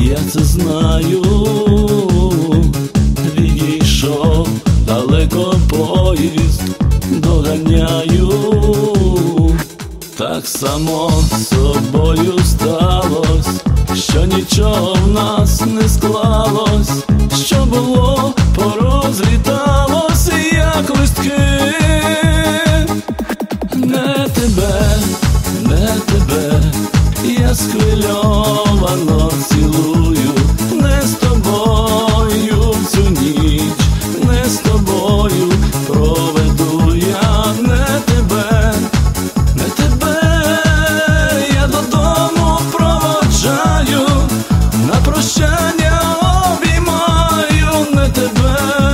я це знаю. Відійшов далеко поїзд, доганяю. Так само з собою сталось, що нічого в нас не склалось, що було, порозліталось, як листки. Не тебе, не тебе, я схвильовано цілую. Не з тобою всю ніч, не з тобою проведу я. Не тебе, не тебе, я додому проводжаю, на прощання обіймаю. Не тебе.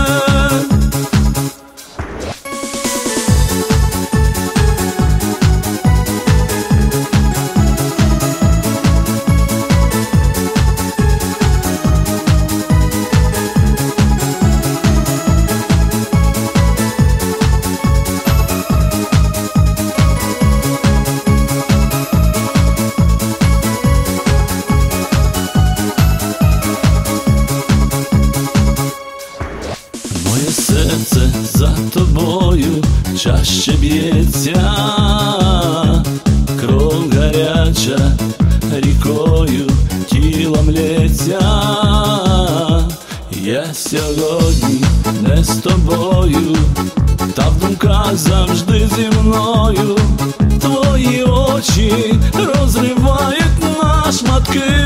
Моє серце за тобою чаще б'ється, кров гаряча рікою тілом лється. Я сьогодні не з тобою, та в думках завжди зі мною. Твої очі розривають на шматки.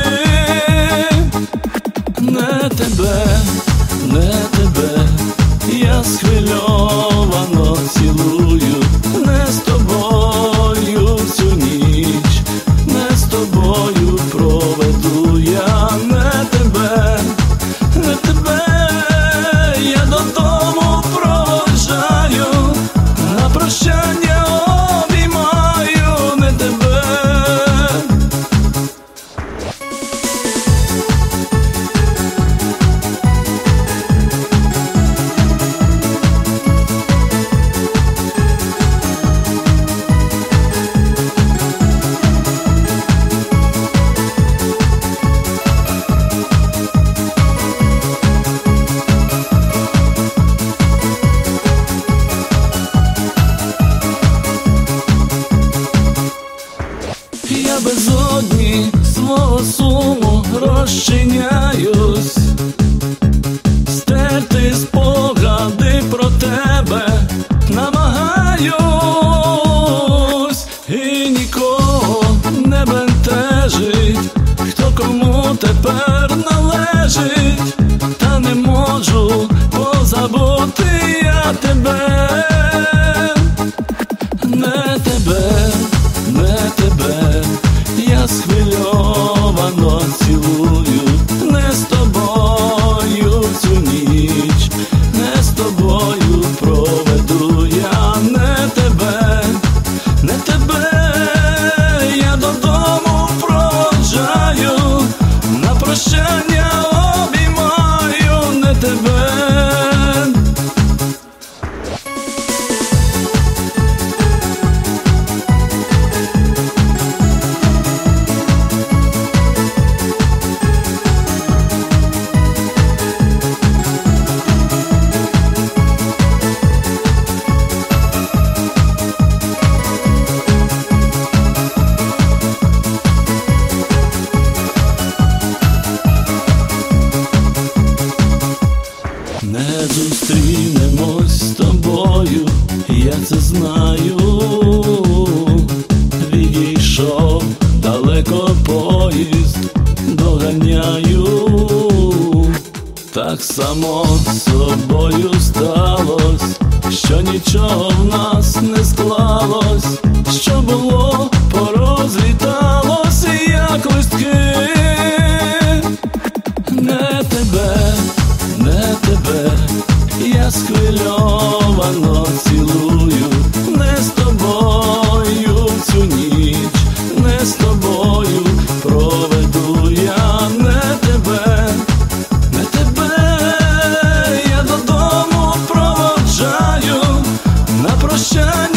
Не тебе, не тебе, я схвильовано цілую. Не з тобою всю ніч, не з тобою проведу я. Не тебе, не тебе, я додому проводжаю, на прощання обіймаю. Не тебе. Я безодні свого суму розчиняюсь, стерти спогади про тебе намагаюсь. І нікого не бентежить, хто кому тепер належить. Та не можу позабути я тебе. Не тебе, не тебе, я схвильовано цілую. Не з тобою всю ніч, не з тобою проведу я. Не тебе, не тебе, я додому проводжаю, на прощання обіймаю. Не тебе. Не зустрінемось з тобою, я це знаю. Відійшов далеко поїзд, доганяю. Так само з собою сталось, що нічого в нас не склалось, що було, порозліталось, як листки. Не тебе, не тебе, я схвильовано цілую. Не з тобою всю ніч, не з тобою проведу я. Не тебе, не тебе, я додому проводжаю, на прощання